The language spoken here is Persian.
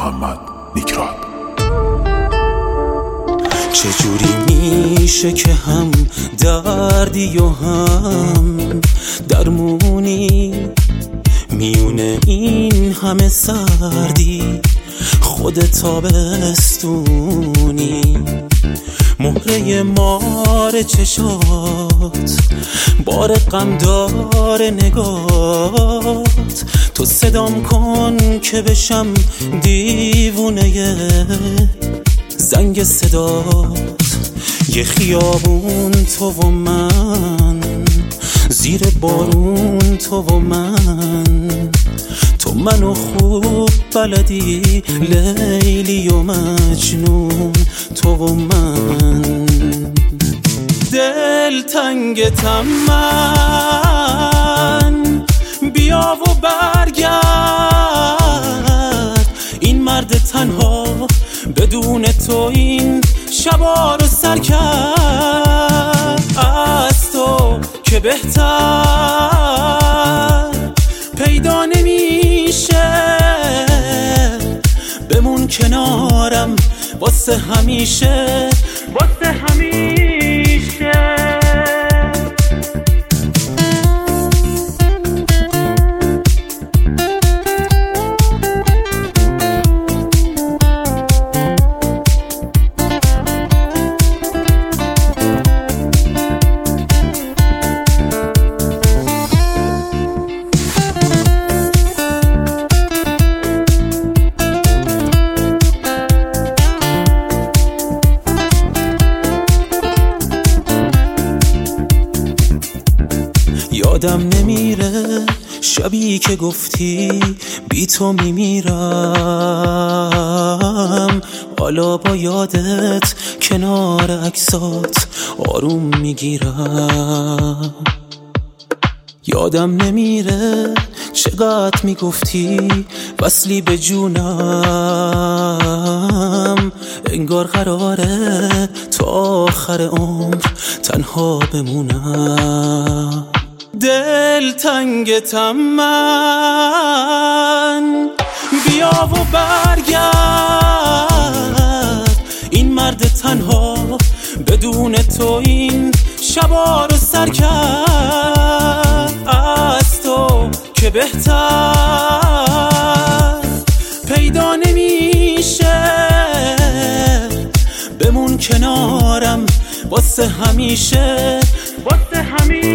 محمد نیکراد. چجوری میشه که هم دردی و هم درمونی، میونه این همه سردی خود تابستونی، مهره مار چشات، بار غم داره نگات، تو صدام کن که بشم دیوونه زنگ صدات، یه خیابون تو و من، زیر بارون تو و من، تو منو خوب بلدی، لیلی و مجنون تو و من. دل تنگتم من، بیا و برگرد، این مرد تنها بدون تو این شبا رو سر کرد. از تو که بهتر پیدا نمیشه، بمون کنارم واسه همیشه، واسه همیشه. یادم نمیره شبی که گفتی بی تو میمیرم، حالا با یادت کنار عکسات آروم میگیرم. یادم نمیره چقدر میگفتی وصلی به جونم، انگار قراره تا آخر عمر تنها بمونم. دل تنگتم من، بیا و برگرد، این مرد تنها بدون تو این شبا رو سر کرد. از تو که بهتر پیدا نمیشه، بمون کنارم واسه همیشه، واسه همیشه.